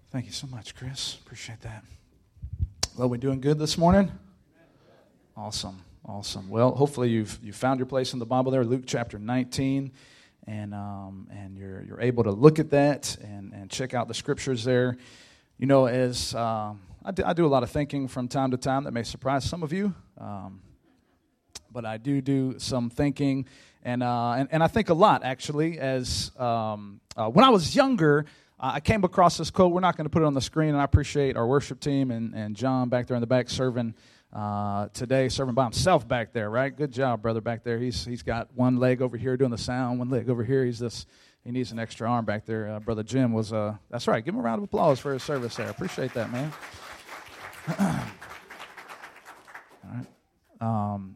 Thank you so much, Chris. Appreciate that. Well, we doing good this morning? Awesome. Well, hopefully you've found your place in the Bible there, Luke chapter 19, and you're able to look at that and check out the scriptures there. You know, as I do a lot of thinking from time to time that may surprise some of you, but I do some thinking, and I think a lot actually. As when I was younger, I came across this quote. We're not going to put it on the screen, and I appreciate our worship team and John back there in the back serving today, serving by himself back there, right? Good job, brother, back there. He's got one leg over here doing the sound, one leg over here. He needs an extra arm back there. Brother Jim was, that's right. Give him a round of applause for his service there. Appreciate that, man. All right.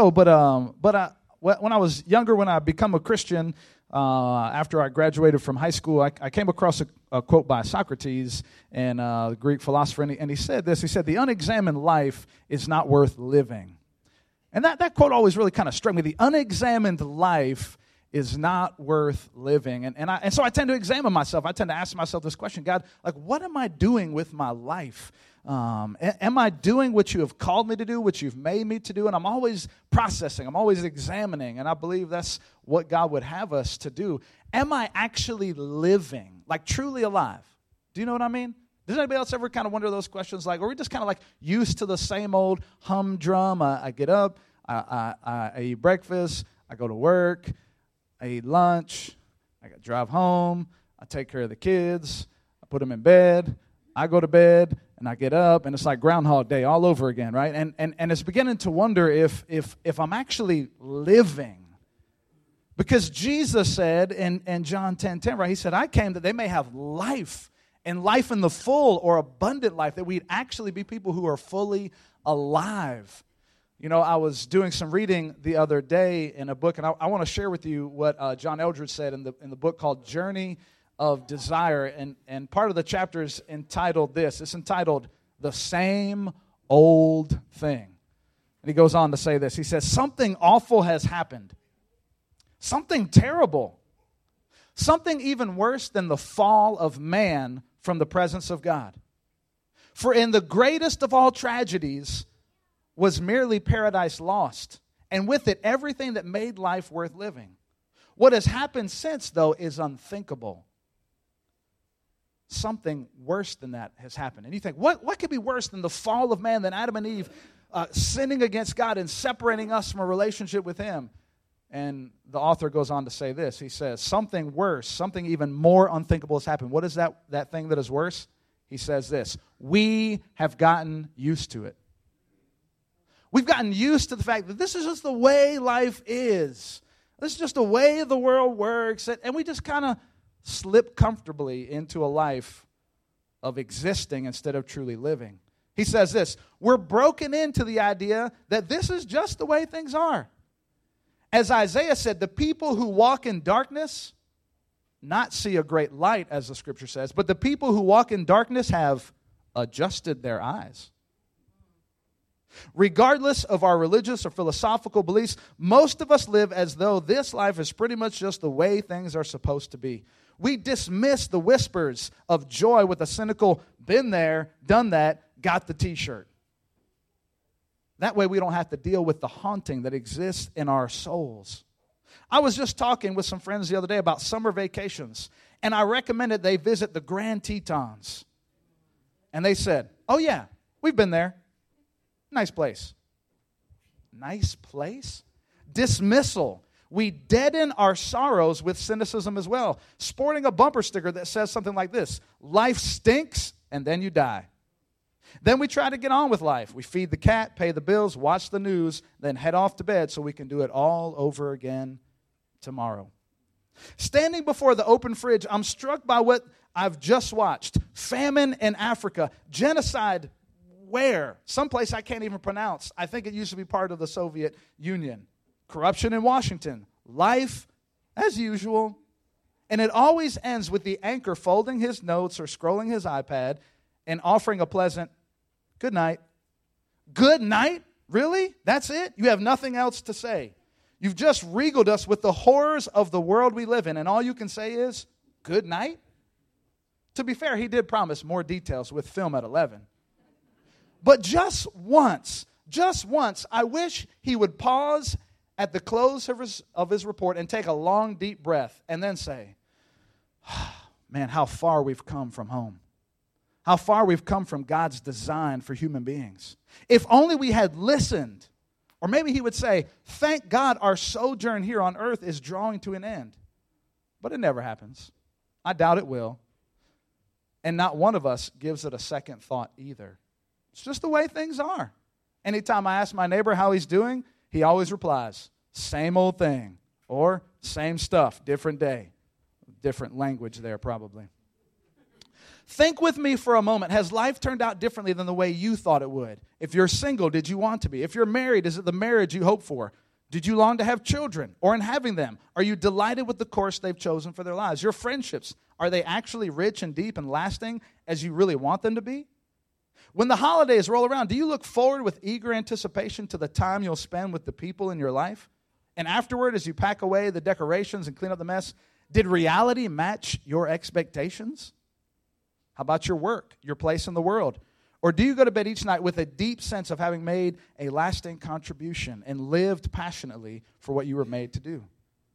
When I was younger, when I become a Christian, after I graduated from high school, I came across a quote by Socrates, and the Greek philosopher, and he said this. He said, "The unexamined life is not worth living." And that quote always really kind of struck me. The unexamined life is not worth living. And so I tend to examine myself. I tend to ask myself this question: God, like, what am I doing with my life? Am I doing what you have called me to do, what you've made me to do? And I'm always processing. I'm always examining. And I believe that's what God would have us to do. Am I actually living, like truly alive? Do you know what I mean? Does anybody else ever kind of wonder those questions? Like, are we just kind of like used to the same old humdrum? I get up, I eat breakfast, I go to work, I eat lunch, I drive home, I take care of the kids, I put them in bed, I go to bed, and I get up, and it's like Groundhog Day all over again, right? And it's beginning to wonder if I'm actually living. Because Jesus said in John 10:10, right? He said, "I came that they may have life, and life in the full or abundant life," that we'd actually be people who are fully alive. You know, I was doing some reading the other day in a book, and I want to share with you what John Eldredge said in the book called Journey of Desire, and part of the chapter is entitled this. It's entitled, "The Same Old Thing." And he goes on to say this. He says, "Something awful has happened. Something terrible. Something even worse than the fall of man from the presence of God. For in the greatest of all tragedies was merely paradise lost, and with it everything that made life worth living. What has happened since, though, is unthinkable. Something worse than that has happened." And you think, what could be worse than the fall of man, than Adam and Eve sinning against God and separating us from a relationship with Him? And the author goes on to say this. He says, something worse, something even more unthinkable has happened. What is that thing that is worse? He says this: we have gotten used to it. We've gotten used to the fact that this is just the way life is. This is just the way the world works. And we just kind of slip comfortably into a life of existing instead of truly living. He says this: we're broken into the idea that this is just the way things are. As Isaiah said, the people who walk in darkness not see a great light, as the scripture says, but the people who walk in darkness have adjusted their eyes. Regardless of our religious or philosophical beliefs, most of us live as though this life is pretty much just the way things are supposed to be. We dismiss the whispers of joy with a cynical, been there, done that, got the t-shirt. That way we don't have to deal with the haunting that exists in our souls. I was just talking with some friends the other day about summer vacations, and I recommended they visit the Grand Tetons. And they said, "Oh yeah, we've been there. Nice place." Nice place? Dismissal. We deaden our sorrows with cynicism as well, sporting a bumper sticker that says something like this: life stinks, and then you die. Then we try to get on with life. We feed the cat, pay the bills, watch the news, then head off to bed so we can do it all over again tomorrow. Standing before the open fridge, I'm struck by what I've just watched. Famine in Africa. Genocide where? Someplace I can't even pronounce. I think it used to be part of the Soviet Union. Corruption in Washington. Life as usual. And it always ends with the anchor folding his notes or scrolling his iPad and offering a pleasant good night. Good night? Really? That's it? You have nothing else to say. You've just regaled us with the horrors of the world we live in, and all you can say is, good night? To be fair, he did promise more details with film at 11. But just once, I wish he would pause at the close of his report and take a long, deep breath and then say, man, how far we've come from home. How far we've come from God's design for human beings. If only we had listened. Or maybe he would say, thank God our sojourn here on earth is drawing to an end. But it never happens. I doubt it will. And not one of us gives it a second thought either. It's just the way things are. Anytime I ask my neighbor how he's doing, he always replies, same old thing. Or same stuff, different day. Different language there probably. Think with me for a moment. Has life turned out differently than the way you thought it would? If you're single, did you want to be? If you're married, is it the marriage you hope for? Did you long to have children? Or in having them, are you delighted with the course they've chosen for their lives? Your friendships, are they actually rich and deep and lasting as you really want them to be? When the holidays roll around, do you look forward with eager anticipation to the time you'll spend with the people in your life? And afterward, as you pack away the decorations and clean up the mess, did reality match your expectations? How about your work, your place in the world? Or do you go to bed each night with a deep sense of having made a lasting contribution and lived passionately for what you were made to do?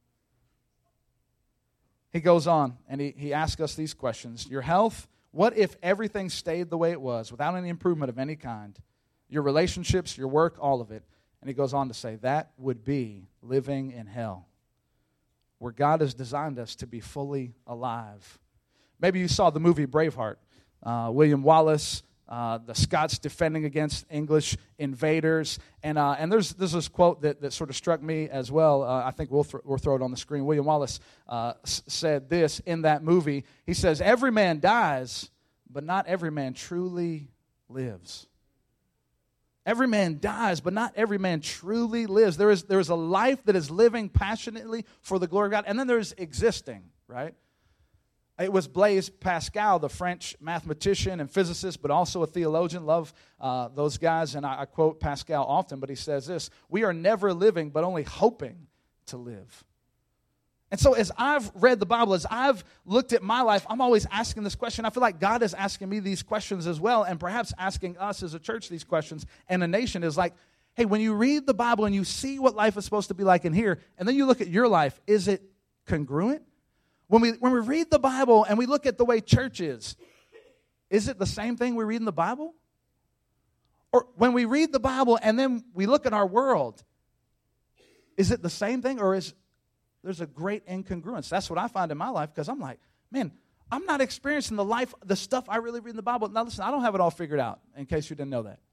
He goes on and he asks us these questions. Your health, what if everything stayed the way it was without any improvement of any kind? Your relationships, your work, all of it. And he goes on to say that would be living in hell, where God has designed us to be fully alive. Maybe you saw the movie Braveheart. William Wallace, the Scots defending against English invaders. And there's this quote that sort of struck me as well. I think we'll throw it on the screen. William Wallace said this in that movie. He says, every man dies, but not every man truly lives. Every man dies, but not every man truly lives. There is a life that is living passionately for the glory of God, and then there's existing, right? It was Blaise Pascal, the French mathematician and physicist, but also a theologian. Love those guys, and I quote Pascal often, but he says this, we are never living, but only hoping to live. And so as I've read the Bible, as I've looked at my life, I'm always asking this question. I feel like God is asking me these questions as well, and perhaps asking us as a church these questions, and a nation is like, hey, when you read the Bible and you see what life is supposed to be like in here, and then you look at your life, is it congruent? When we read the Bible and we look at the way church is it the same thing we read in the Bible? Or when we read the Bible and then we look at our world, is it the same thing, or there's a great incongruence? That's what I find in my life, because I'm like, man, I'm not experiencing the stuff I really read in the Bible. Now listen, I don't have it all figured out, in case you didn't know that.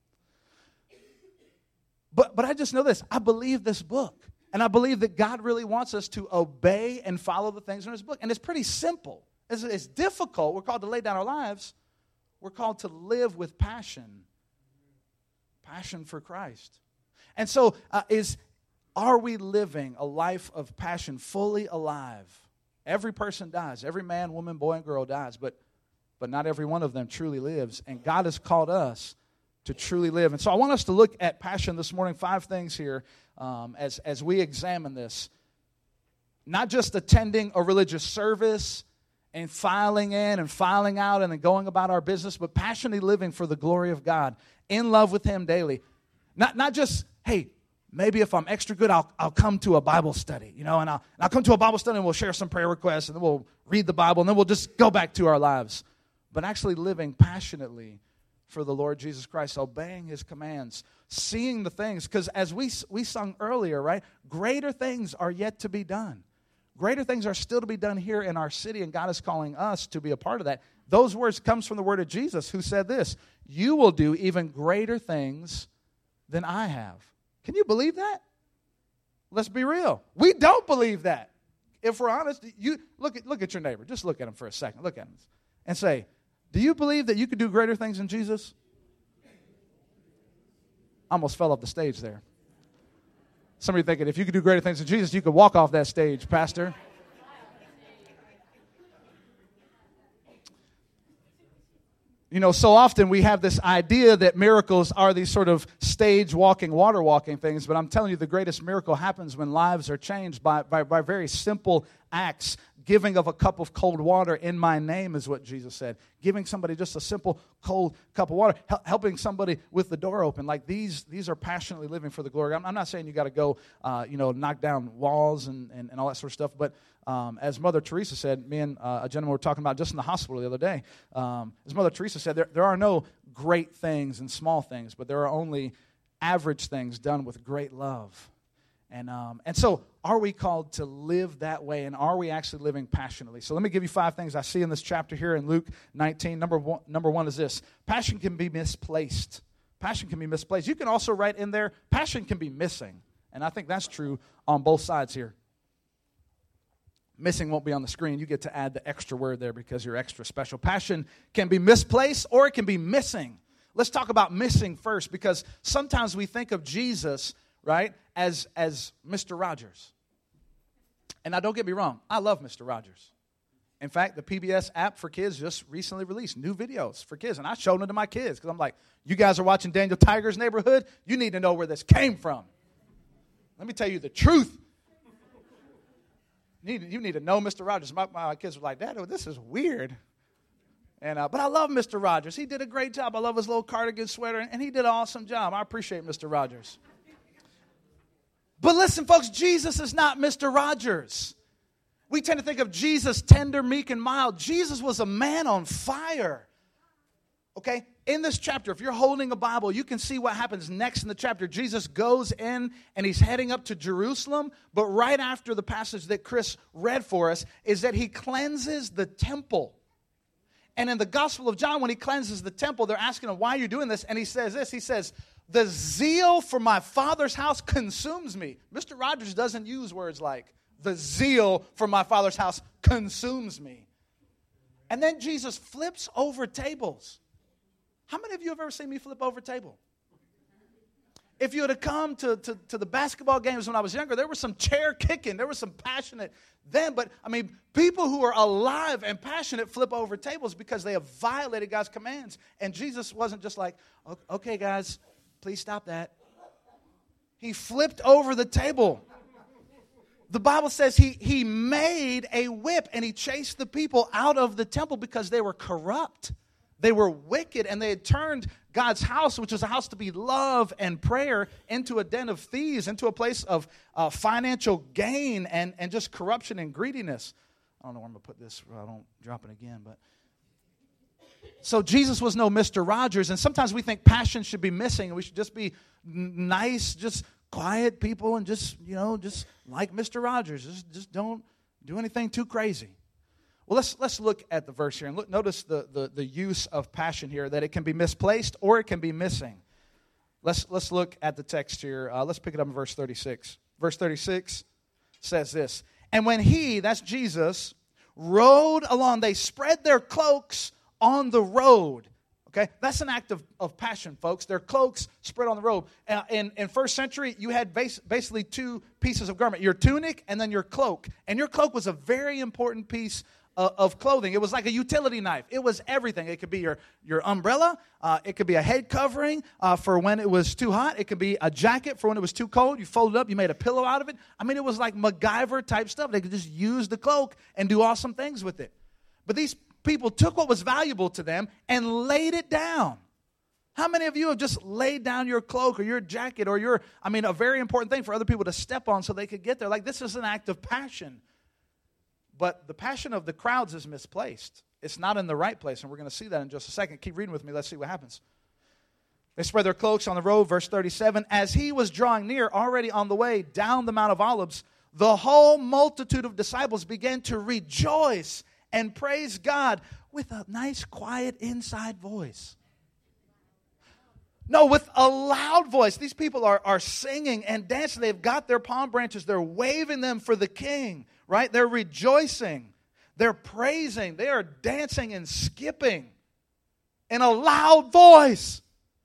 But I just know this. I believe this book. And I believe that God really wants us to obey and follow the things in His book. And it's pretty simple. It's difficult. We're called to lay down our lives. We're called to live with passion. Passion for Christ. And so are we living a life of passion, fully alive? Every person dies. Every man, woman, boy, and girl dies. But not every one of them truly lives. And God has called us to truly live. And so I want us to look at passion this morning. 5 things here as we examine this. Not just attending a religious service and filing in and filing out and then going about our business, but passionately living for the glory of God, in love with Him daily. Not just, hey, maybe if I'm extra good, I'll come to a Bible study, and I'll come to a Bible study and we'll share some prayer requests and then we'll read the Bible and then we'll just go back to our lives. But actually living passionately for the Lord Jesus Christ, obeying His commands, seeing the things, because as we sung earlier, right, greater things are yet to be done. Greater things are still to be done here in our city, and God is calling us to be a part of that. Those words comes from the word of Jesus, who said this, you will do even greater things than I have. Can you believe that? Let's be real. We don't believe that. If we're honest, you look at your neighbor. Just look at him for a second. Look at him and say, do you believe that you could do greater things than Jesus? I almost fell off the stage there. Somebody thinking, if you could do greater things than Jesus, you could walk off that stage, Pastor. So often we have this idea that miracles are these sort of stage walking, water walking things, but I'm telling you, the greatest miracle happens when lives are changed by very simple acts. giving of a cup of cold water in my name is what Jesus said. Giving somebody just a simple cold cup of water. Helping somebody with the door open. Like these are passionately living for the glory. I'm not saying you got to go, knock down walls and all that sort of stuff. But as Mother Teresa said, me and a gentleman were talking about just in the hospital the other day. As Mother Teresa said, there are no great things and small things, but there are only average things done with great love. And so are we called to live that way, and are we actually living passionately? So let me give you 5 things I see in this chapter here in Luke 19. Number one is this. Passion can be misplaced. Passion can be misplaced. You can also write in there, passion can be missing. And I think that's true on both sides here. Missing won't be on the screen. You get to add the extra word there because you're extra special. Passion can be misplaced or it can be missing. Let's talk about missing first, because sometimes we think of Jesus, right, as Mr. Rogers. And now don't get me wrong, I love Mr. Rogers. In fact, the PBS app for kids just recently released new videos for kids, and I showed them to my kids because I'm like, you guys are watching Daniel Tiger's Neighborhood? You need to know where this came from. Let me tell you the truth. You need to know Mr. Rogers. My kids were like, Dad, this is weird. But I love Mr. Rogers. He did a great job. I love his little cardigan sweater, and he did an awesome job. I appreciate Mr. Rogers. But listen, folks, Jesus is not Mr. Rogers. We tend to think of Jesus tender, meek, and mild. Jesus was a man on fire. Okay? In this chapter, if you're holding a Bible, you can see what happens next in the chapter. Jesus goes in, and he's heading up to Jerusalem. But right after the passage that Chris read for us is that he cleanses the temple. And in the Gospel of John, when he cleanses the temple, they're asking him, why are you doing this? And he says this. He says, the zeal for my Father's house consumes me. Mr. Rogers doesn't use words like, the zeal for my Father's house consumes me. And then Jesus flips over tables. How many of you have ever seen me flip over a table? If you had to come to the basketball games when I was younger, there was some chair kicking. There was some passionate then. But, people who are alive and passionate flip over tables because they have violated God's commands. And Jesus wasn't just like, okay, guys, please stop that. He flipped over the table. The Bible says he made a whip and he chased the people out of the temple because they were corrupt. They were wicked, and they had turned God's house, which was a house to be love and prayer, into a den of thieves, into a place of financial gain and just corruption and greediness. I don't know where I'm going to put this so I don't drop it again. But so Jesus was no Mr. Rogers, and sometimes we think passion should be missing, and we should just be nice, just quiet people, and just like Mr. Rogers. Just don't do anything too crazy. Well, let's look at the verse here and notice the use of passion here, that it can be misplaced or it can be missing. Let's look at the text here. Let's pick it up in verse 36. Verse 36 says this, and when he, that's Jesus, rode along, they spread their cloaks on the road. Okay, that's an act of passion, folks. Their cloaks spread on the road. In first century, you had basically 2 pieces of garment, your tunic and then your cloak. And your cloak was a very important piece of clothing. It was like a utility knife. It was everything. It could be your umbrella. It could be a head covering for when it was too hot. It could be a jacket for when it was too cold. You folded it up. You made a pillow out of it. It was like MacGyver type stuff. They could just use the cloak and do awesome things with it. But these people took what was valuable to them and laid it down. How many of you have just laid down your cloak or your jacket or a very important thing for other people to step on so they could get there? Like, this is an act of passion. But the passion of the crowds is misplaced. It's not in the right place, and we're going to see that in just a second. Keep reading with me. Let's see what happens. They spread their cloaks on the road, verse 37. As he was drawing near, already on the way down the Mount of Olives, the whole multitude of disciples began to rejoice and praise God with a nice, quiet, inside voice. No, with a loud voice. These people are singing and dancing. They've got their palm branches. They're waving them for the king, right? They're rejoicing. They're praising. They are dancing and skipping in a loud voice.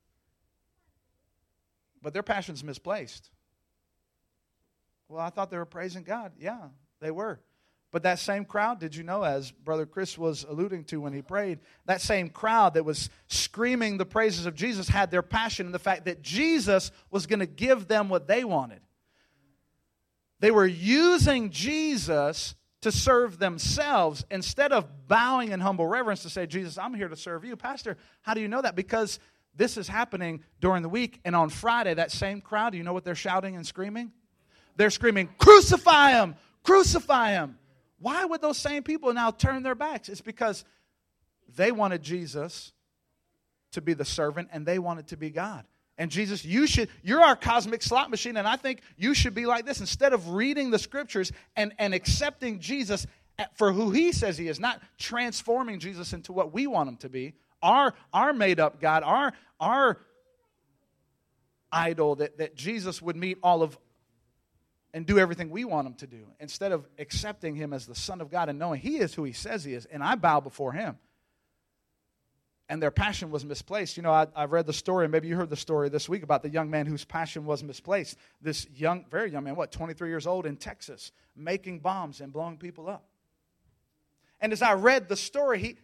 But their passion's misplaced. Well, I thought they were praising God. Yeah, they were. But that same crowd, did you know, as Brother Chris was alluding to when he prayed, that same crowd that was screaming the praises of Jesus had their passion in the fact that Jesus was going to give them what they wanted. They were using Jesus to serve themselves instead of bowing in humble reverence to say, Jesus, I'm here to serve you. Pastor, how do you know that? Because this is happening during the week, and on Friday, that same crowd, do you know what they're shouting and screaming? They're screaming, crucify him, crucify him. Why would those same people now turn their backs? It's because they wanted Jesus to be the servant, and they wanted to be God. And Jesus, you're our cosmic slot machine, and I think you should be like this. Instead of reading the scriptures and accepting Jesus for who he says he is, not transforming Jesus into what we want him to be, our made-up God, our idol, that Jesus would meet all of and do everything we want him to do, instead of accepting him as the Son of God and knowing he is who he says he is, and I bow before him. And their passion was misplaced. You know, I've read the story, and maybe you heard the story this week about the young man whose passion was misplaced. This very young man, 23 years old, in Texas, making bombs and blowing people up. And as I read the story,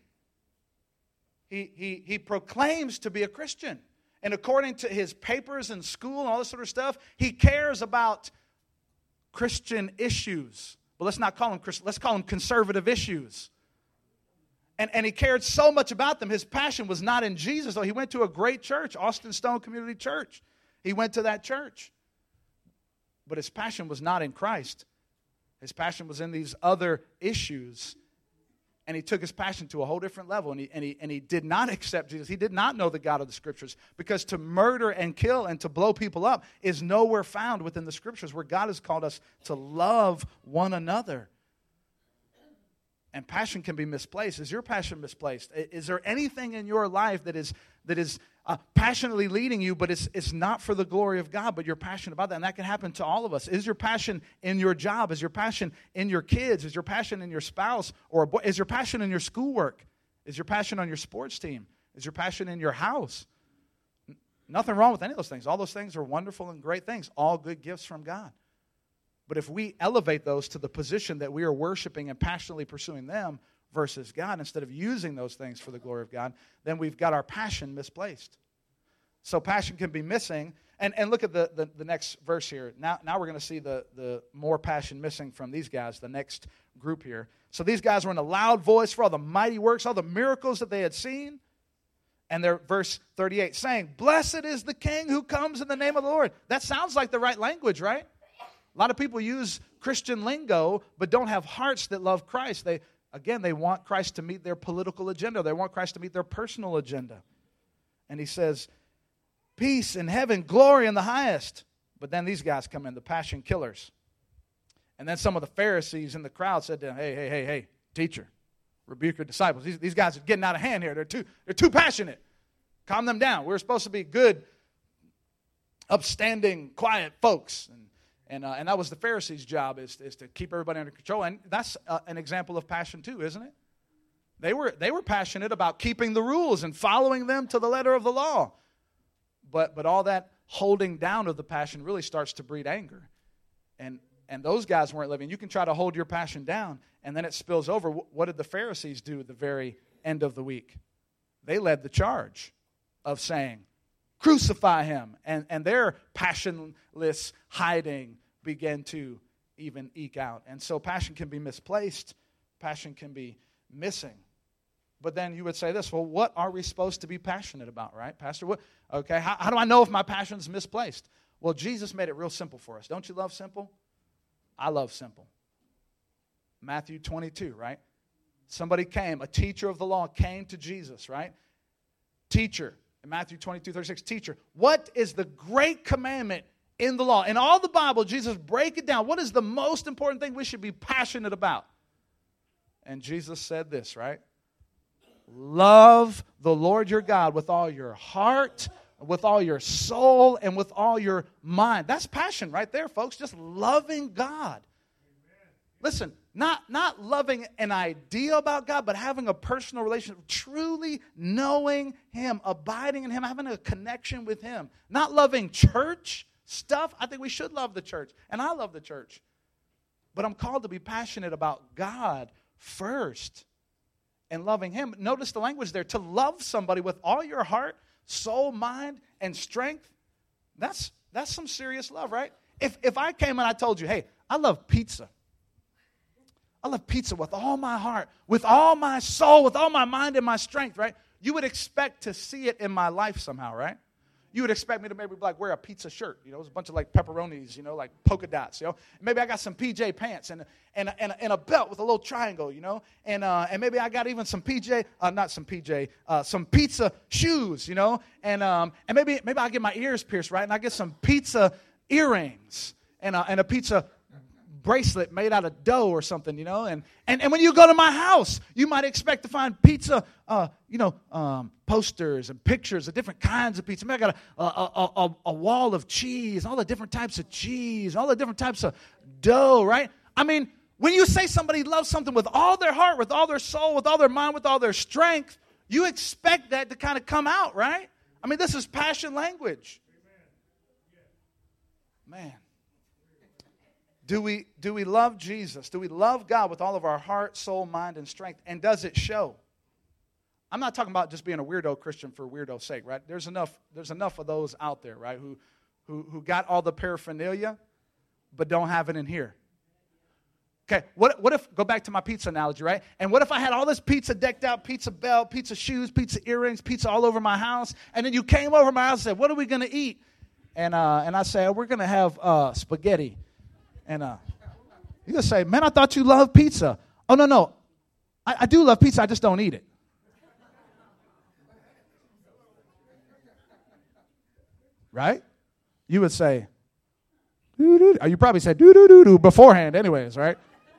he proclaims to be a Christian. And according to his papers in school and all this sort of stuff, he cares about Christian issues. But let's not call them Christian, let's call them conservative issues. And he cared so much about them. His passion was not in Jesus, though. He went to a great church, Austin Stone Community Church. He went to that church. But his passion was not in Christ. His passion was in these other issues. And he took his passion to a whole different level. And he did not accept Jesus. He did not know the God of the Scriptures. Because to murder and kill and to blow people up is nowhere found within the Scriptures, where God has called us to love one another. And passion can be misplaced. Is your passion misplaced? Is there anything in your life that is passionately leading you, but it's not for the glory of God, but you're passionate about that? And that can happen to all of us. Is your passion in your job? Is your passion in your kids? Is your passion in your spouse? Or is your passion in your schoolwork? Is your passion on your sports team? Is your passion in your house? Nothing wrong with any of those things. All those things are wonderful and great things. All good gifts from God. But if we elevate those to the position that we are worshiping and passionately pursuing them versus God, instead of using those things for the glory of God, then we've got our passion misplaced. So passion can be missing. And look at the next verse here. Now we're going to see the more passion missing from these guys, the next group here. So these guys were in a loud voice for all the mighty works, all the miracles that they had seen. And they're, verse 38, saying, "Blessed is the King who comes in the name of the Lord." That sounds like the right language, right? A lot of people use Christian lingo, but don't have hearts that love Christ. They want Christ to meet their political agenda. They want Christ to meet their personal agenda. And he says, peace in heaven, glory in the highest. But then these guys come in, the passion killers. And then some of the Pharisees in the crowd said to him, hey, teacher, rebuke your disciples. These guys are getting out of hand here. They're too passionate. Calm them down. We're supposed to be good, upstanding, quiet folks. And that was the Pharisees' job, is to keep everybody under control. And that's an example of passion too, isn't it? They were passionate about keeping the rules and following them to the letter of the law. But all that holding down of the passion really starts to breed anger. And those guys weren't living. You can try to hold your passion down, and then it spills over. What did the Pharisees do at the very end of the week? They led the charge of saying, crucify him. And their passionless hiding began to even eke out. And so passion can be misplaced. Passion can be missing. But then you would say this, well, what are we supposed to be passionate about, right, Pastor? How do I know if my passion's misplaced? Well, Jesus made it real simple for us. Don't you love simple? I love simple. Matthew 22, right? Somebody came, a teacher of the law came to Jesus, right? Teacher, in Matthew 22:36, teacher, what is the great commandment in the law? In all the Bible, Jesus break it down. What is the most important thing we should be passionate about? And Jesus said this, right? Love the Lord your God with all your heart, with all your soul, and with all your mind. That's passion right there, folks. Just loving God. Amen. Listen, not loving an idea about God, but having a personal relationship, truly knowing Him, abiding in Him, having a connection with Him. Not loving church stuff. I think we should love the church, and I love the church. But I'm called to be passionate about God first and loving Him. Notice the language there. To love somebody with all your heart, soul, mind, and strength, that's some serious love, right? If I came and I told you, hey, I love pizza. I love pizza with all my heart, with all my soul, with all my mind and my strength, right? You would expect to see it in my life somehow, right? You would expect me to maybe like wear a pizza shirt, it's a bunch of like pepperonis, like polka dots, Maybe I got some PJ pants and a belt with a little triangle, and maybe I got even some some pizza shoes, and maybe I get my ears pierced, right, and I get some pizza earrings and a pizza bracelet made out of dough or something, and when you go to my house, you might expect to find pizza, posters and pictures of different kinds of pizza. Maybe I got a wall of cheese, all the different types of cheese, all the different types of dough, right? I mean, when you say somebody loves something with all their heart, with all their soul, with all their mind, with all their strength, you expect that to kind of come out, right? I mean, this is passion language. Man. Do we love Jesus? Do we love God with all of our heart, soul, mind, and strength? And does it show? I'm not talking about just being a weirdo Christian for weirdo's sake, right? There's enough of those out there, right, who got all the paraphernalia but don't have it in here. Okay, what if, go back to my pizza analogy, right? And what if I had all this pizza decked out, pizza belt, pizza shoes, pizza earrings, pizza all over my house, and then you came over my house and said, what are we going to eat? And I said, we're going to have spaghetti. And you just say, man, I thought you loved pizza. Oh, no. I do love pizza. I just don't eat it. Right? You would say, doo-doo. Or you probably said, doo-doo-doo-doo beforehand anyways, right?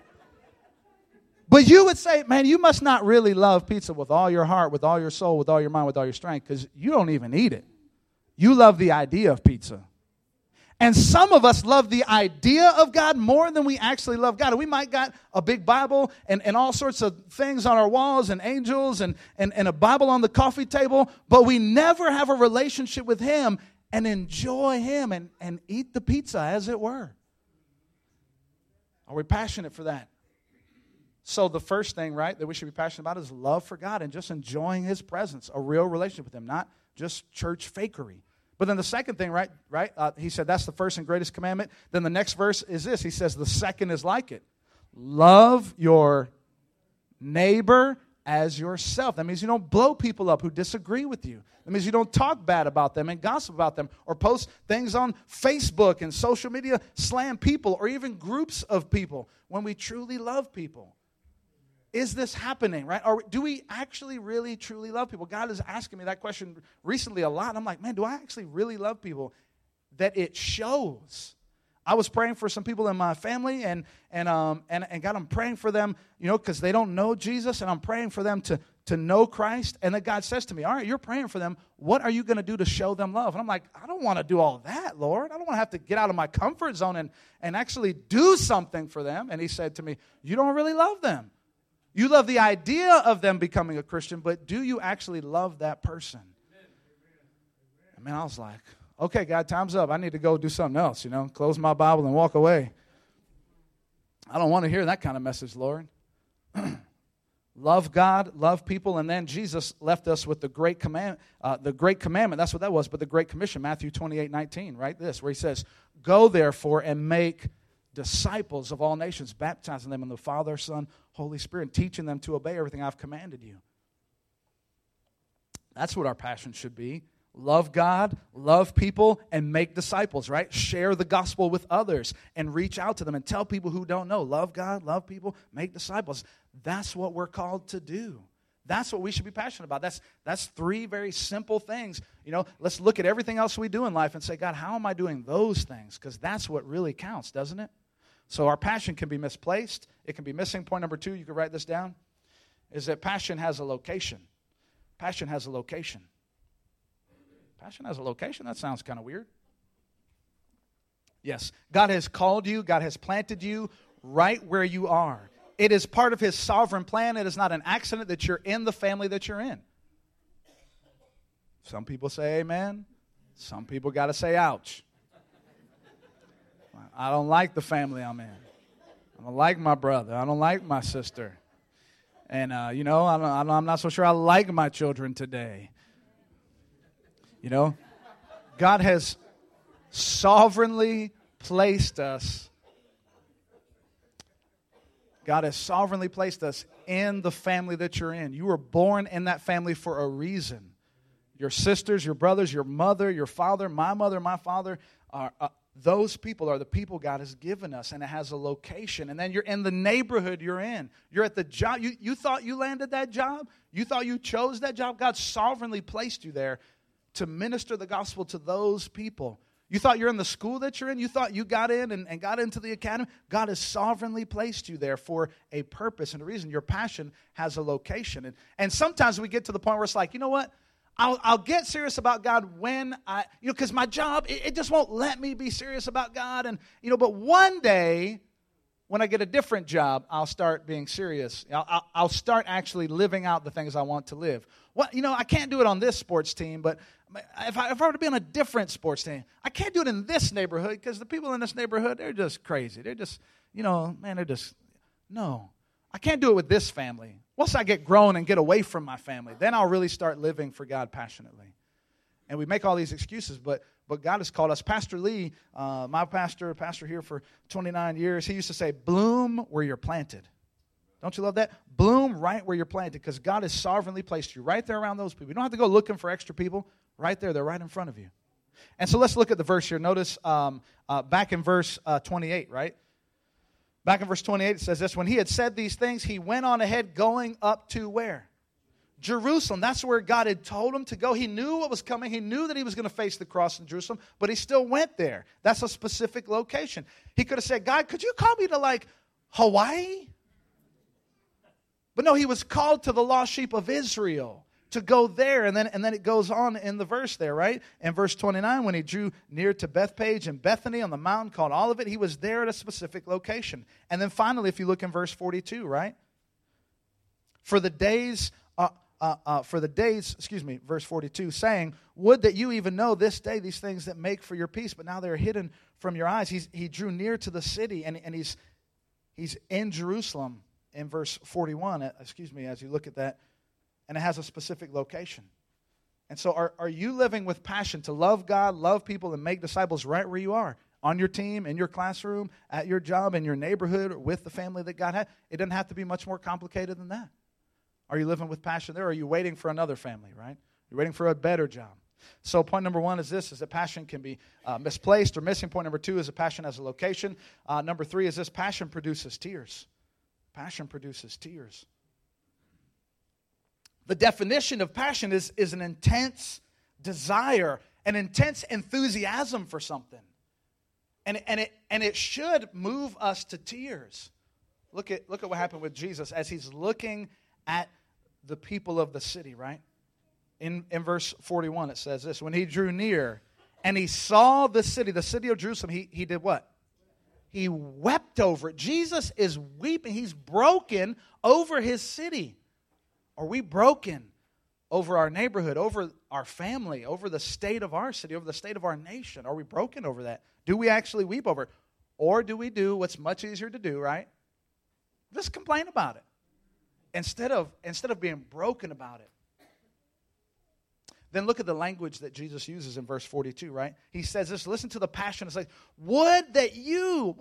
But you would say, man, you must not really love pizza with all your heart, with all your soul, with all your mind, with all your strength, because you don't even eat it. You love the idea of pizza. And some of us love the idea of God more than we actually love God. And we might got a big Bible and all sorts of things on our walls and angels and a Bible on the coffee table, but we never have a relationship with Him and enjoy Him and eat the pizza, as it were. Are we passionate for that? So the first thing, right, that we should be passionate about is love for God and just enjoying His presence, a real relationship with Him, not just church fakery. But then the second thing, right? He said that's the first and greatest commandment. Then the next verse is this. He says the second is like it. Love your neighbor as yourself. That means you don't blow people up who disagree with you. That means you don't talk bad about them and gossip about them or post things on Facebook and social media, slam people or even groups of people when we truly love people. Is this happening, right? Or do we actually really, truly love people? God is asking me that question recently a lot. And I'm like, man, do I actually really love people? That it shows. I was praying for some people in my family, and God, I'm praying for them, because they don't know Jesus, and I'm praying for them to know Christ. And then God says to me, all right, you're praying for them. What are you going to do to show them love? And I'm like, I don't want to do all that, Lord. I don't want to have to get out of my comfort zone and actually do something for them. And He said to me, you don't really love them. You love the idea of them becoming a Christian, but do you actually love that person? I mean, I was like, okay, God, time's up. I need to go do something else, close my Bible and walk away. I don't want to hear that kind of message, Lord. Love God, love people, and then Jesus left us with the great commandment. That's what that was, but the Great Commission, Matthew 28:19, right? This, where He says, go therefore and make disciples of all nations, baptizing them in the Father, Son, Holy Spirit, and teaching them to obey everything I've commanded you. That's what our passion should be. Love God, love people, and make disciples, right? Share the gospel with others and reach out to them and tell people who don't know. Love God, love people, make disciples. That's what we're called to do. That's what we should be passionate about. That's three very simple things. Let's look at everything else we do in life and say, God, how am I doing those things? Because that's what really counts, doesn't it? So our passion can be misplaced. It can be missing. Point number 2, you can write this down, is that passion has a location. Passion has a location. Passion has a location? That sounds kind of weird. Yes, God has called you. God has planted you right where you are. It is part of His sovereign plan. It is not an accident that you're in the family that you're in. Some people say amen. Some people got to say ouch. I don't like the family I'm in. I don't like my brother. I don't like my sister. And, I'm not so sure I like my children today. God has sovereignly placed us God has sovereignly placed us in the family that you're in. You were born in that family for a reason. Your sisters, your brothers, your mother, your father, my father, those people are the people God has given us, and it has a location. And then you're in the neighborhood you're in. You're at the job. You thought you landed that job? You thought you chose that job? God sovereignly placed you there to minister the gospel to those people. You thought you're in the school that you're in? You thought you got in and got into the academy? God has sovereignly placed you there for a purpose and a reason. Your passion has a location. And sometimes we get to the point where it's like, you know what? I'll get serious about God when because my job, it just won't let me be serious about God. And, but one day, when I get a different job, I'll start being serious. I'll start actually living out the things I want to live. I can't do it on this sports team, but if I were to be on a different sports team, I can't do it in this neighborhood because the people in this neighborhood, they're just crazy. They're just, no. I can't do it with this family. Once I get grown and get away from my family, then I'll really start living for God passionately. And we make all these excuses, but God has called us. Pastor Lee, my pastor here for 29 years, he used to say, bloom where you're planted. Don't you love that? Bloom right where you're planted, because God has sovereignly placed you right there around those people. You don't have to go looking for extra people. Right there, they're right in front of you. And so let's look at the verse here. Notice back in verse 28, right? Back in verse 28, it says this: when he had said these things, he went on ahead, going up to where? Jerusalem. That's where God had told him to go. He knew what was coming. He knew that he was going to face the cross in Jerusalem, but he still went there. That's a specific location. He could have said, God, could you call me to Hawaii? But no, he was called to the lost sheep of Israel to go there. And then it goes on in the verse there, right? In verse 29, when he drew near to Bethpage and Bethany on the mountain called Olivet, he was there at a specific location. And then finally, if you look in verse 42, right? Verse 42, saying, would that you even know this day these things that make for your peace, but now they are hidden from your eyes. He drew near to the city, and he's in Jerusalem in verse 41, as you look at that, and it has a specific location. And so are you living with passion to love God, love people, and make disciples right where you are? On your team, in your classroom, at your job, in your neighborhood, or with the family that God had? It doesn't have to be much more complicated than that. Are you living with passion there, or are you waiting for another family, right? You're waiting for a better job. So point number one is this, is that passion can be misplaced or missing. Point number two is that passion has a location. Number three is this: passion produces tears. Passion produces tears. The definition of passion is an intense desire, an intense enthusiasm for something. And it should move us to tears. Look at what happened with Jesus as he's looking at the people of the city, right? In verse 41 it says this: when he drew near and he saw the city of Jerusalem, he did what? He wept over it. Jesus is weeping. He's broken over his city. Are we broken over our neighborhood, over our family, over the state of our city, over the state of our nation? Are we broken over that? Do we actually weep over it? Or do we do what's much easier to do, right? Just complain about it. Instead of being broken about it. Then look at the language that Jesus uses in verse 42, right? He says this: listen to the passion. It's like, would that you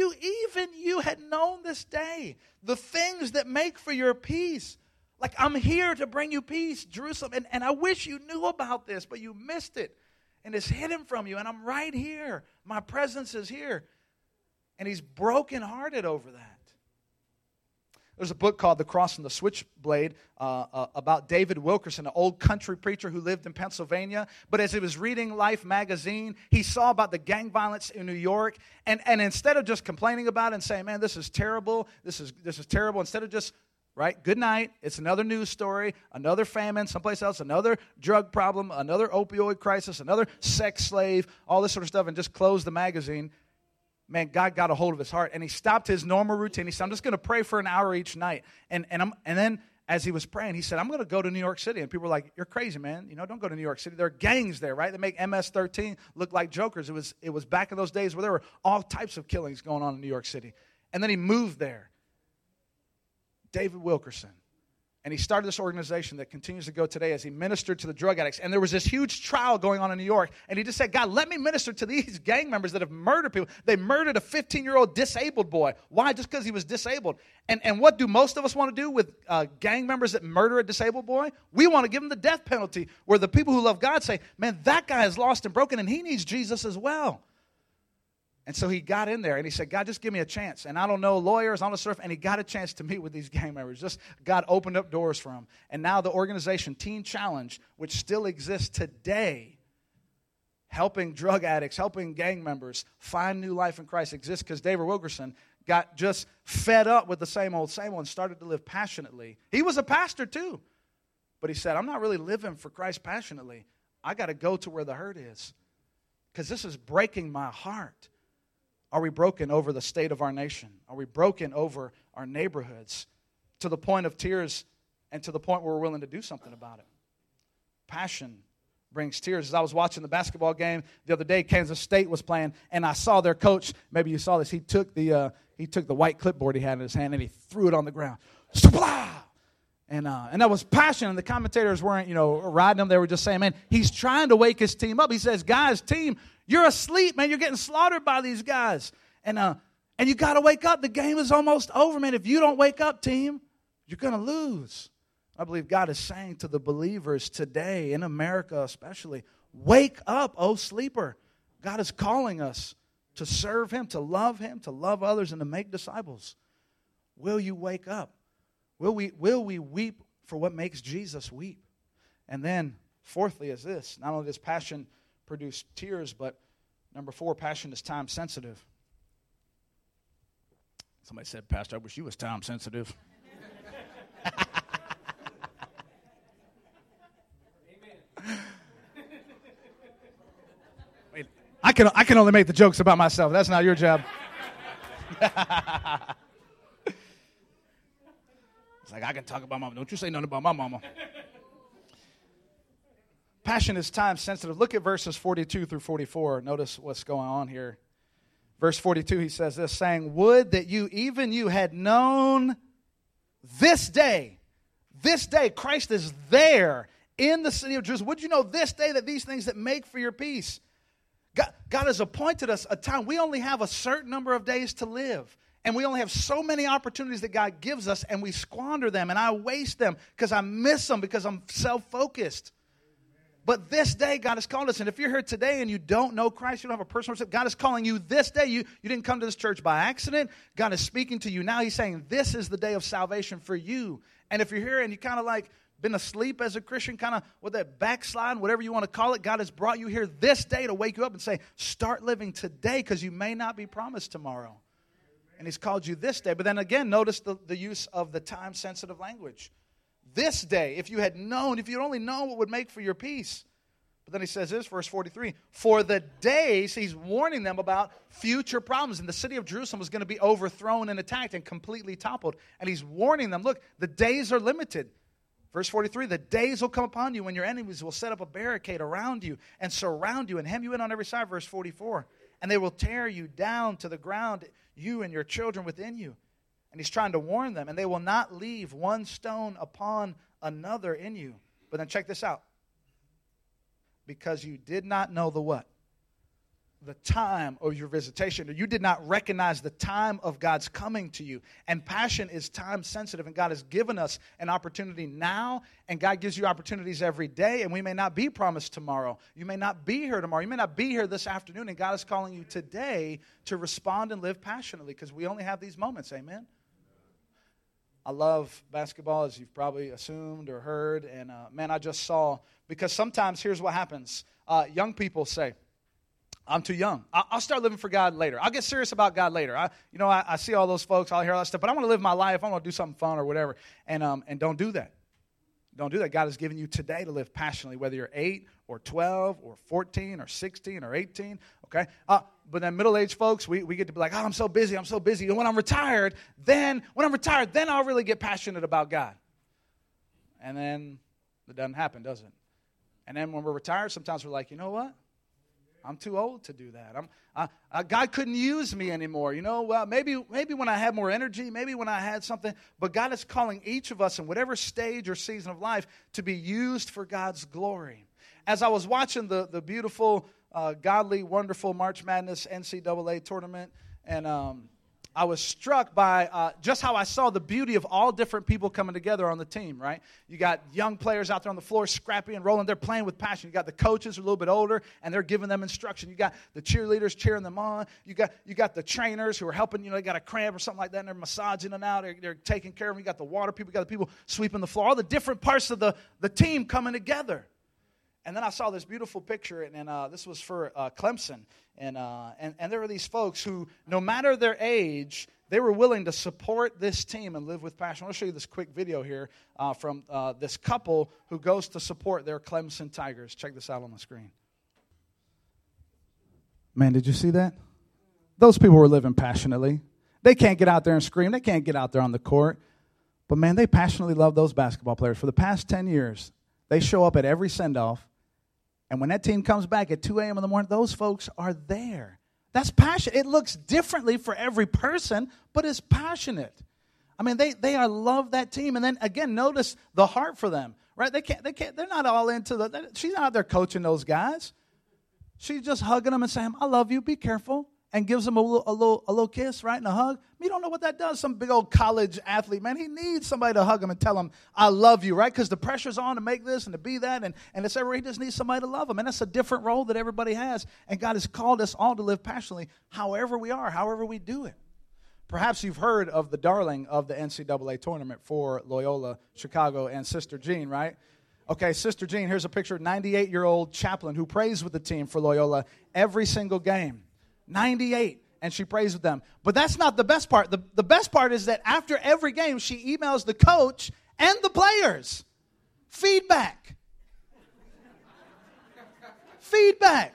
had known this day the things that make for your peace. Like, I'm here to bring you peace, Jerusalem. And I wish you knew about this, but you missed it. And it's hidden from you. And I'm right here. My presence is here. And he's brokenhearted over that. There's a book called The Cross and the Switchblade about David Wilkerson, an old country preacher who lived in Pennsylvania. But as he was reading Life magazine, he saw about the gang violence in New York. And instead of just complaining about it and saying, man, this is terrible, this is terrible, instead of just, right, good night, it's another news story, another famine someplace else, another drug problem, another opioid crisis, another sex slave, all this sort of stuff, and just close the magazine. Man, God got a hold of his heart, and he stopped his normal routine. He said, I'm just going to pray for an hour each night. And then as he was praying, he said, I'm going to go to New York City. And people were like, you're crazy, man. Don't go to New York City. There are gangs there, right? They make MS-13 look like jokers. It was back in those days where there were all types of killings going on in New York City. And then he moved there. David Wilkerson. And he started this organization that continues to go today as he ministered to the drug addicts. And there was this huge trial going on in New York. And he just said, God, let me minister to these gang members that have murdered people. They murdered a 15-year-old disabled boy. Why? Just because he was disabled. And what do most of us want to do with gang members that murder a disabled boy? We want to give them the death penalty, where the people who love God say, man, that guy is lost and broken, and he needs Jesus as well. And so he got in there and he said, God, just give me a chance. And I don't know lawyers, I don't know surf. And he got a chance to meet with these gang members. Just God opened up doors for him. And now the organization Teen Challenge, which still exists today, helping drug addicts, helping gang members find new life in Christ, exists because David Wilkerson got just fed up with the same old, and started to live passionately. He was a pastor too. But he said, I'm not really living for Christ passionately. I got to go to where the hurt is, because this is breaking my heart. Are we broken over the state of our nation? Are we broken over our neighborhoods to the point of tears and to the point where we're willing to do something about it? Passion brings tears. As I was watching the basketball game the other day, Kansas State was playing, and I saw their coach. Maybe you saw this. He took the white clipboard he had in his hand and he threw it on the ground. And that was passion. And the commentators weren't, riding him. They were just saying, man, he's trying to wake his team up. He says, guys, team, you're asleep, man. You're getting slaughtered by these guys. And you got to wake up. The game is almost over, man. If you don't wake up, team, you're going to lose. I believe God is saying to the believers today, in America especially, wake up, oh sleeper. God is calling us to serve Him, to love others, and to make disciples. Will you wake up? Will we weep for what makes Jesus weep? And then, fourthly, is this. Not only does passion produce tears, but number 4, passion is time sensitive. Somebody said, Pastor, I wish you was time sensitive. Wait, I can only make the jokes about myself. That's not your job. It's like, I can talk about mama. Don't you say nothing about my mama. Passion is time sensitive. Look at verses 42 through 44. Notice what's going on here. Verse 42, he says this, saying, would that you had known this day, Christ is there in the city of Jerusalem. Would you know this day that these things that make for your peace? God has appointed us a time. We only have a certain number of days to live. And we only have so many opportunities that God gives us, and we squander them, and I waste them because I miss them because I'm self-focused. But this day, God has called us. And if you're here today and you don't know Christ, you don't have a personal relationship, God is calling you this day. You didn't come to this church by accident. God is speaking to you now. He's saying this is the day of salvation for you. And if you're here and you kind of like been asleep as a Christian, kind of with that backslide, whatever you want to call it, God has brought you here this day to wake you up and say, start living today, because you may not be promised tomorrow. And He's called you this day. But then again, notice the use of the time-sensitive language. This day, if you had only known what would make for your peace. But then he says this, verse 43, for the days, he's warning them about future problems. And the city of Jerusalem was going to be overthrown and attacked and completely toppled. And he's warning them, look, the days are limited. Verse 43, the days will come upon you when your enemies will set up a barricade around you and surround you and hem you in on every side. Verse 44, and they will tear you down to the ground, you and your children within you. And he's trying to warn them, and they will not leave one stone upon another in you. But then check this out. Because you did not know the what? The time of your visitation. Or you did not recognize the time of God's coming to you. And passion is time sensitive, and God has given us an opportunity now, and God gives you opportunities every day, and we may not be promised tomorrow. You may not be here tomorrow. You may not be here this afternoon, and God is calling you today to respond and live passionately, because we only have these moments. Amen? I love basketball, as you've probably assumed or heard. And, man, I just saw, because sometimes here's what happens. Young people say, I'm too young. I'll start living for God later. I'll get serious about God later. I see all those folks. I'll hear all that stuff. But I want to live my life. I want to do something fun or whatever. And don't do that. Don't do that. God has given you today to live passionately, whether you're 8 or 12 or 14 or 16 or 18, okay? But then middle-aged folks, we get to be like, I'm so busy. And when I'm retired, then I'll really get passionate about God. And then it doesn't happen, does it? And then when we're retired, sometimes we're like, you know what? I'm too old to do that. God couldn't use me anymore. Well, maybe when I had more energy, maybe when I had something. But God is calling each of us in whatever stage or season of life to be used for God's glory. As I was watching the beautiful, godly, wonderful March Madness NCAA tournament, and I was struck by just how I saw the beauty of all different people coming together on the team, right? You got young players out there on the floor, scrappy and rolling. They're playing with passion. You got the coaches who are a little bit older, and they're giving them instruction. You got the cheerleaders cheering them on. You got the trainers who are helping. They got a cramp or something like that, and they're massaging them out. They're taking care of them. You got the water people. You got the people sweeping the floor. All the different parts of the team coming together. And then I saw this beautiful picture, and this was for Clemson. And there were these folks who, no matter their age, they were willing to support this team and live with passion. I want to show you this quick video here from this couple who goes to support their Clemson Tigers. Check this out on the screen. Man, did you see that? Those people were living passionately. They can't get out there and scream. They can't get out there on the court. But, man, they passionately love those basketball players. For the past 10 years, they show up at every send-off. And when that team comes back at 2 a.m. in the morning, those folks are there. That's passion. It looks differently for every person, but it's passionate. I mean, they love that team. And then, again, notice the heart for them, right? They're not all into she's not out there coaching those guys. She's just hugging them and saying, I love you, be careful. And gives them a little kiss, right, and a hug. You don't know what that does. Some big old college athlete, man, he needs somebody to hug him and tell him, I love you, right? Because the pressure's on to make this and to be that, and it's everywhere. He just needs somebody to love him. And that's a different role that everybody has. And God has called us all to live passionately, however we are, however we do it. Perhaps you've heard of the darling of the NCAA tournament for Loyola, Chicago, and Sister Jean, right? Okay, Sister Jean, here's a picture of a 98-year-old chaplain who prays with the team for Loyola every single game. 98, and she prays with them. But that's not the best part. The best part is that after every game, she emails the coach and the players. Feedback. Feedback.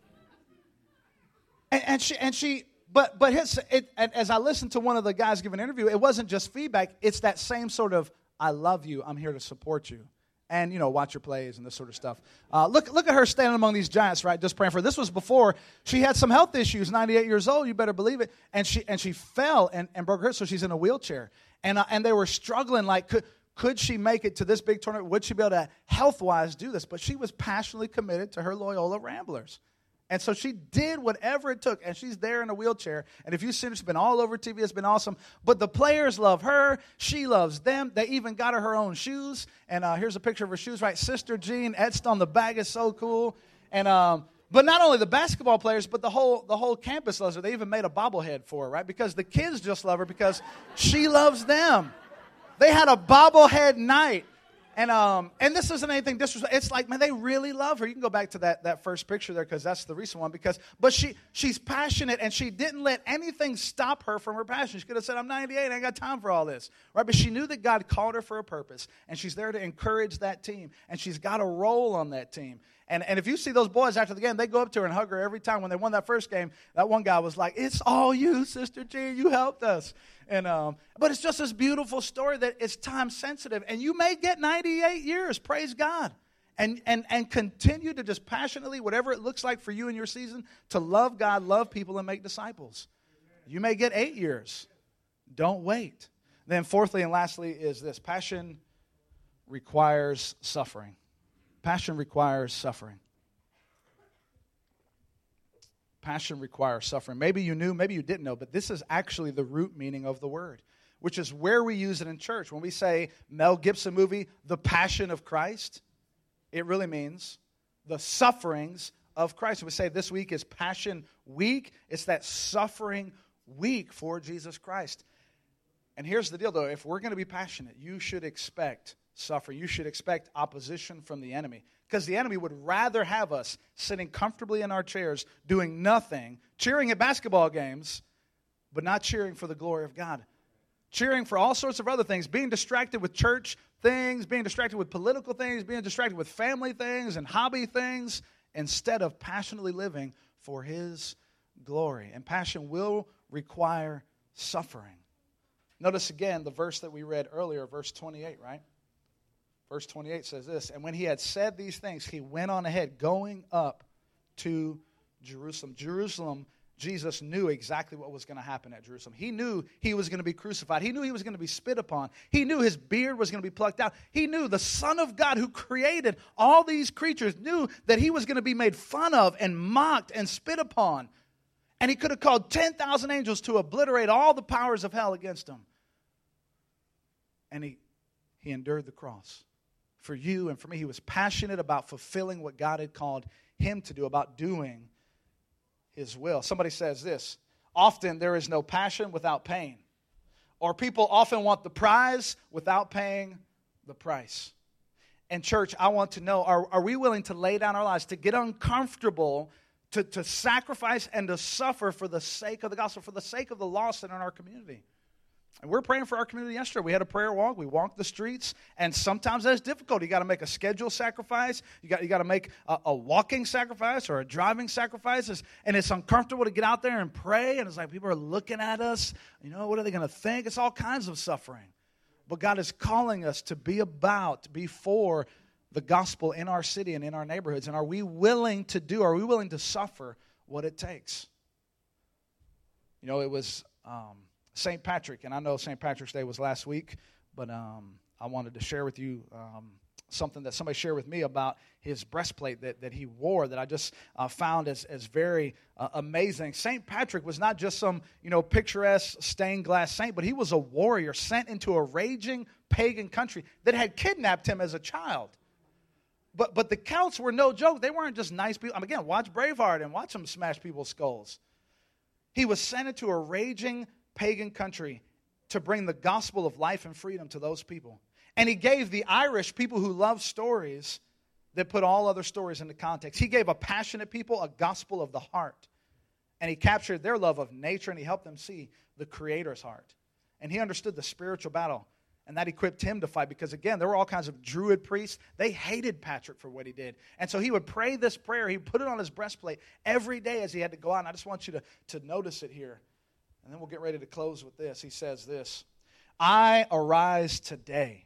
But as I listened to one of the guys give an interview, it wasn't just feedback. It's that same sort of, I love you, I'm here to support you. And, watch your plays and this sort of stuff. Look at her standing among these giants, right, just praying for her. This was before she had some health issues, 98 years old, you better believe it. And she fell and broke her hip, so she's in a wheelchair. And they were struggling, like, could she make it to this big tournament? Would she be able to, health-wise, do this? But she was passionately committed to her Loyola Ramblers. And so she did whatever it took, and she's there in a wheelchair. And if you've seen her, she's been all over TV. It's been awesome. But the players love her. She loves them. They even got her own shoes. And here's a picture of her shoes, right? Sister Jean etched on the bag is so cool. And but not only the basketball players, but the whole campus loves her. They even made a bobblehead for her, right? Because the kids just love her because she loves them. They had a bobblehead night. And this isn't anything disrespectful. It's like, man, they really love her. You can go back to that first picture there because that's the recent one. But she's passionate, and she didn't let anything stop her from her passion. She could have said, I'm 98, I ain't got time for all this. Right? But she knew that God called her for a purpose, and she's there to encourage that team, and she's got a role on that team. And if you see those boys after the game, they go up to her and hug her every time. When they won that first game, that one guy was like, it's all you, Sister Jean. You helped us. But it's just this beautiful story that it's time sensitive. And you may get 98 years, praise God. And continue to just passionately, whatever it looks like for you in your season, to love God, love people, and make disciples. You may get 8 years. Don't wait. Then fourthly and lastly is this. Passion requires suffering. Passion requires suffering. Passion requires suffering. Maybe you knew, maybe you didn't know, but this is actually the root meaning of the word, which is where we use it in church. When we say Mel Gibson movie, The Passion of Christ, it really means the sufferings of Christ. We say this week is Passion Week. It's that suffering week for Jesus Christ. And here's the deal, though. If we're going to be passionate, you should expect suffering. You should expect opposition from the enemy. Because the enemy would rather have us sitting comfortably in our chairs, doing nothing, cheering at basketball games, but not cheering for the glory of God. Cheering for all sorts of other things, being distracted with church things, being distracted with political things, being distracted with family things and hobby things, instead of passionately living for His glory. And passion will require suffering. Notice again the verse that we read earlier, verse 28, right? Verse 28 says this, and when he had said these things, he went on ahead, going up to Jerusalem. Jesus knew exactly what was going to happen at Jerusalem. He knew he was going to be crucified. He knew he was going to be spit upon. He knew his beard was going to be plucked out. He knew the Son of God who created all these creatures knew that he was going to be made fun of and mocked and spit upon. And he could have called 10,000 angels to obliterate all the powers of hell against him. And he endured the cross for you and for me. He was passionate about fulfilling what God had called him to do, about doing his will. Somebody says this: often there is no passion without pain. Or people often want the prize without paying the price. And church, I want to know, are we willing to lay down our lives, to get uncomfortable, to sacrifice and to suffer for the sake of the gospel, for the sake of the lost in our community? And we're praying for our community yesterday. We had a prayer walk. We walked the streets, and sometimes that's difficult. You got to make a scheduled sacrifice. You got to make a walking sacrifice or a driving sacrifice, and it's uncomfortable to get out there and pray. And it's like people are looking at us. You know, what are they going to think? It's all kinds of suffering. But God is calling us to be for the gospel in our city and in our neighborhoods. And are we willing to suffer what it takes? You know, it was St. Patrick, and I know St. Patrick's Day was last week, but I wanted to share with you something that somebody shared with me about his breastplate that he wore that I just found as very amazing. St. Patrick was not just some, picturesque stained glass saint, but he was a warrior sent into a raging pagan country that had kidnapped him as a child. But the Celts were no joke. They weren't just nice people. Again, watch Braveheart and watch them smash people's skulls. He was sent into a raging pagan country to bring the gospel of life and freedom to those people. And he gave the Irish, people who love stories, that put all other stories into context. He gave a passionate people a gospel of the heart. And he captured their love of nature, and he helped them see the Creator's heart. And he understood the spiritual battle. And that equipped him to fight because, again, there were all kinds of Druid priests. They hated Patrick for what he did. And so he would pray this prayer. He put it on his breastplate every day as he had to go out. And I just want you to notice it here. And then we'll get ready to close with this. He says this: I arise today.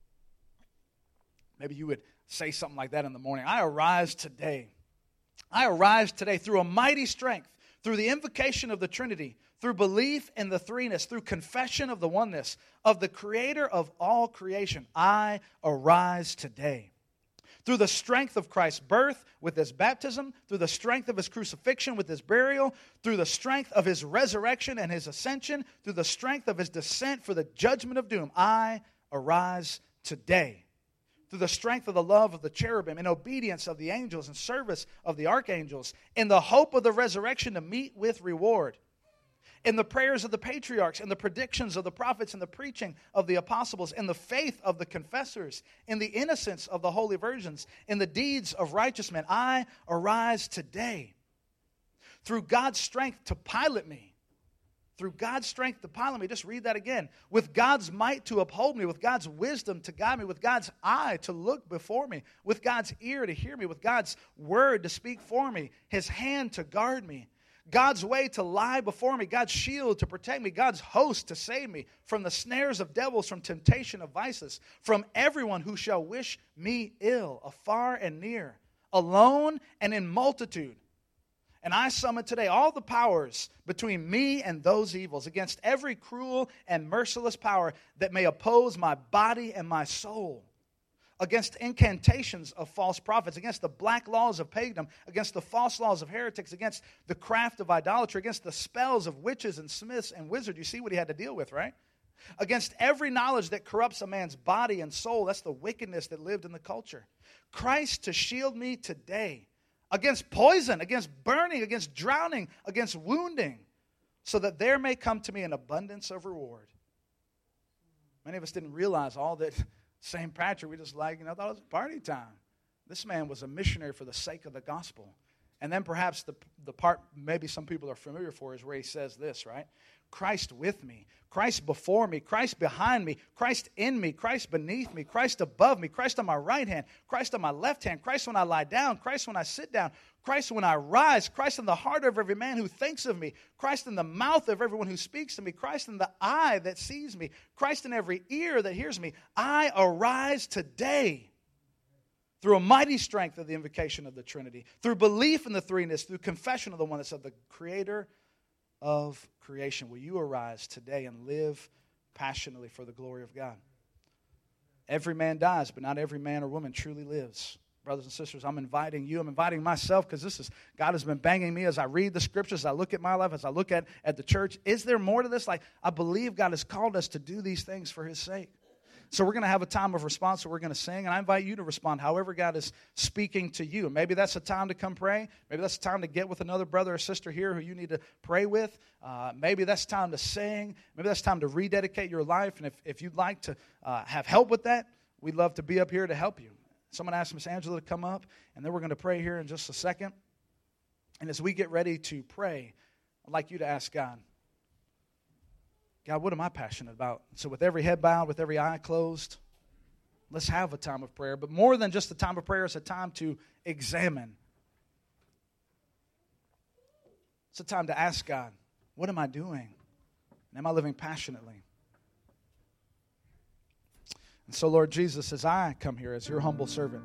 Maybe you would say something like that in the morning. I arise today. I arise today through a mighty strength, through the invocation of the Trinity, through belief in the threeness, through confession of the oneness of the Creator of all creation. I arise today. Through the strength of Christ's birth with his baptism, through the strength of his crucifixion with his burial, through the strength of his resurrection and his ascension, through the strength of his descent for the judgment of doom, I arise today. Through the strength of the love of the cherubim, in obedience of the angels, in service of the archangels, in the hope of the resurrection to meet with reward, in the prayers of the patriarchs, in the predictions of the prophets, in the preaching of the apostles, in the faith of the confessors, in the innocence of the holy virgins, in the deeds of righteous men, I arise today. Through God's strength to pilot me. Through God's strength to pilot me. Just read that again. With God's might to uphold me. With God's wisdom to guide me. With God's eye to look before me. With God's ear to hear me. With God's word to speak for me. His hand to guard me. God's way to lie before me. God's shield to protect me. God's host to save me from the snares of devils, from temptation of vices, from everyone who shall wish me ill, afar and near, alone and in multitude. And I summon today all the powers between me and those evils, against every cruel and merciless power that may oppose my body and my soul, against incantations of false prophets, against the black laws of pagandom, against the false laws of heretics, against the craft of idolatry, against the spells of witches and smiths and wizards. You see what he had to deal with, right? Against every knowledge that corrupts a man's body and soul. That's the wickedness that lived in the culture. Christ to shield me today against poison, against burning, against drowning, against wounding, so that there may come to me an abundance of reward. Many of us didn't realize all that St. Patrick, we just thought it was party time. This man was a missionary for the sake of the gospel. And then perhaps the part maybe some people are familiar for is where he says this, right? Christ with me, Christ before me, Christ behind me, Christ in me, Christ beneath me, Christ above me, Christ on my right hand, Christ on my left hand, Christ when I lie down, Christ when I sit down, Christ when I rise, Christ in the heart of every man who thinks of me, Christ in the mouth of everyone who speaks to me, Christ in the eye that sees me, Christ in every ear that hears me. I arise today. through a mighty strength of the invocation of the Trinity, through belief in the threeness, through confession of the oneness of the Creator of creation. Will you arise today and live passionately for the glory of God? Every man dies, but not every man or woman truly lives. Brothers and sisters, I'm inviting you. I'm inviting myself because God has been banging me as I read the scriptures, as I look at my life, as I look at the church. Is there more to this? Like, I believe God has called us to do these things for His sake. So we're going to have a time of response, so we're going to sing, and I invite you to respond however God is speaking to you. Maybe that's a time to come pray. Maybe that's a time to get with another brother or sister here who you need to pray with. Maybe that's time to sing. Maybe that's time to rededicate your life, and if you'd like to have help with that, we'd love to be up here to help you. Someone asked Miss Angela to come up, and then we're going to pray here in just a second. And as we get ready to pray, I'd like you to ask God, God, what am I passionate about? So with every head bowed, with every eye closed, let's have a time of prayer. But more than just a time of prayer, it's a time to examine. It's a time to ask God, what am I doing? And am I living passionately? And so, Lord Jesus, as I come here as your humble servant,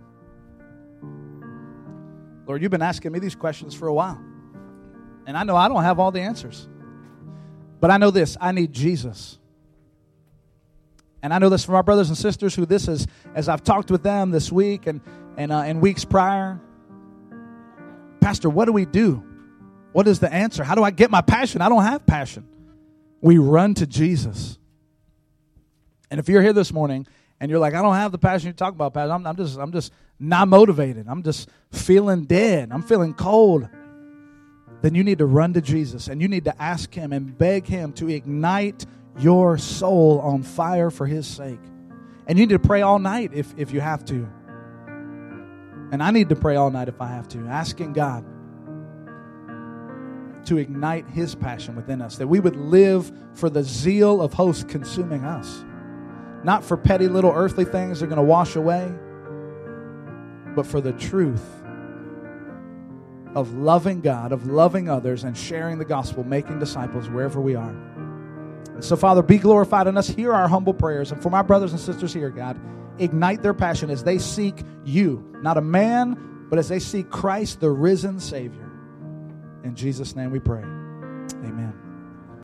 Lord, you've been asking me these questions for a while. And I know I don't have all the answers. But I know this, I need Jesus. And I know this from our brothers and sisters who this is, as I've talked with them this week and weeks prior. Pastor, what do we do? What is the answer? How do I get my passion? I don't have passion. We run to Jesus. And if you're here this morning and you're like, I don't have the passion you talk about, Pastor. I'm just not motivated. I'm just feeling dead. I'm feeling cold. Then you need to run to Jesus and you need to ask Him and beg Him to ignite your soul on fire for His sake. And you need to pray all night if you have to. And I need to pray all night if I have to, asking God to ignite His passion within us, that we would live for the zeal of hosts consuming us. Not for petty little earthly things that are going to wash away, but for the truth of loving God, of loving others, and sharing the gospel, making disciples wherever we are. And so, Father, be glorified in us. Hear our humble prayers. And for my brothers and sisters here, God, ignite their passion as they seek you, not a man, but as they seek Christ, the risen Savior. In Jesus' name we pray. Amen.